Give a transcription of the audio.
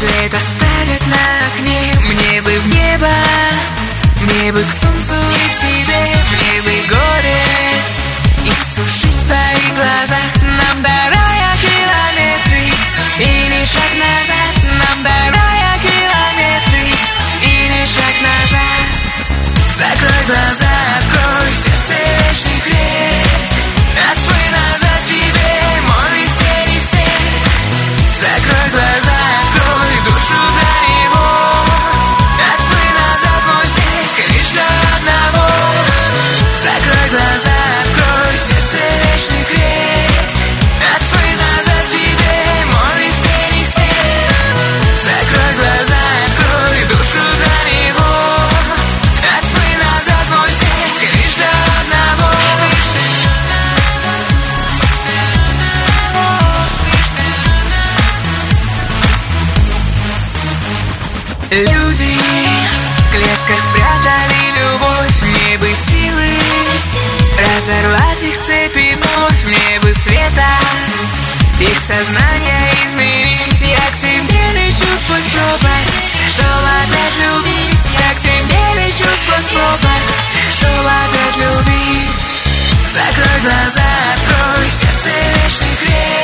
След оставят на окне. Мне бы в небо, мне бы к солнцу и к тебе, мне бы горесть иссушить в твоих глазах. Нам до рая километры, и не шаг назад. Нам до рая километры, и не шаг назад. Закрой глаза, открой сердце вечных рек. Отсвой назад тебе мой весенний снег. Закрой глаза, открой душу для него. Отсвой назад мой снег лишь для одного. Закрой глаза, открой сердце вечных рек. Отсвой назад тебе мой весенний снег. Закрой глаза, открой душу для него. Отсвой назад мой снег лишь для одного. Люди в клетках спрятали любовь. Мне бы силы разорвать их цепи вновь. Мне бы света их сознание измерить. Я к тебе лечу сквозь пропасть, чтобы опять любить. Я к тебе лечу сквозь пропасть, чтобы опять любить. Закрой глаза, открой сердце вечных рек.